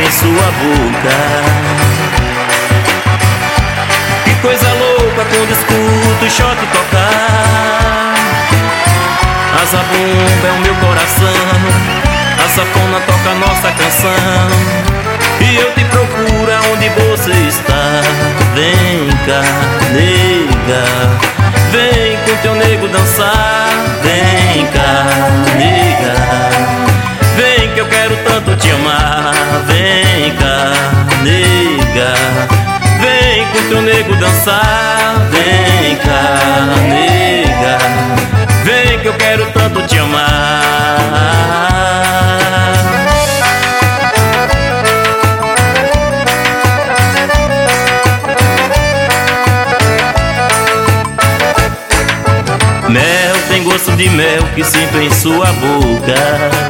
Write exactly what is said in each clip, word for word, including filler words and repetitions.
em sua boca. Que coisa louca quando escuto o shot tocar. A zabumba é o meu coração, a sanfona toca a nossa canção, e eu te procuro aonde você está. Vem cá, nega, vem com teu nego dançar. Vem cá, nega, vem que eu quero tanto te amar. Vem cá, nega, vem com teu nego dançar. Vem cá, nega, vem que eu quero tanto te amar. Mel tem gosto de mel que sinto em sua boca.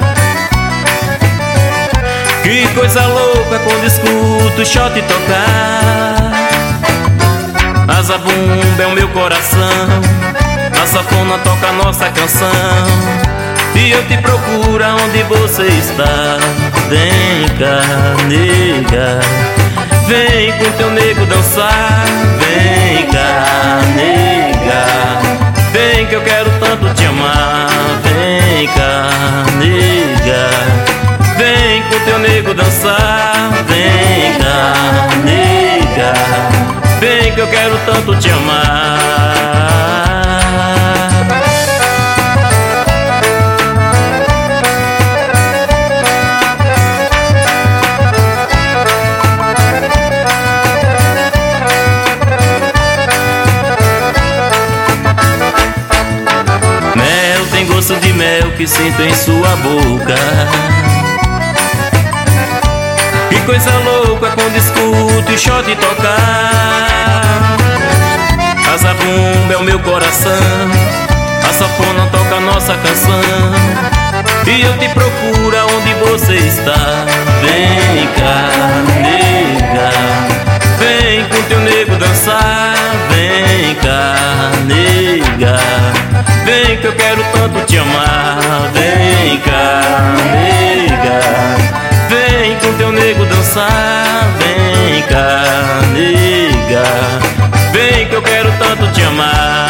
Que coisa louca quando escuto o shot tocar. A zabumba é o meu coração, a sanfona toca a nossa canção, e eu te procuro aonde você está. Vem cá, nega, vem com teu nego dançar. Vem cá, nega, vem que eu quero tanto te amar. Vem cá, nega, vem com teu nego dançar. Vem cá, nega, vem que eu quero tanto te amar. Gosto de mel que sinto em sua boca. Que coisa louca quando escuto o shot tocar. A zabumba é o meu coração, a sanfona toca a nossa canção, e eu te procuro aonde você está. Vem cá, nega, vem com teu nego dançar. Vem cá, nega, vem que eu quero tanto te amar. Vem cá, nega, vem com teu nego dançar. Vem cá, nega, vem que eu quero tanto te amar.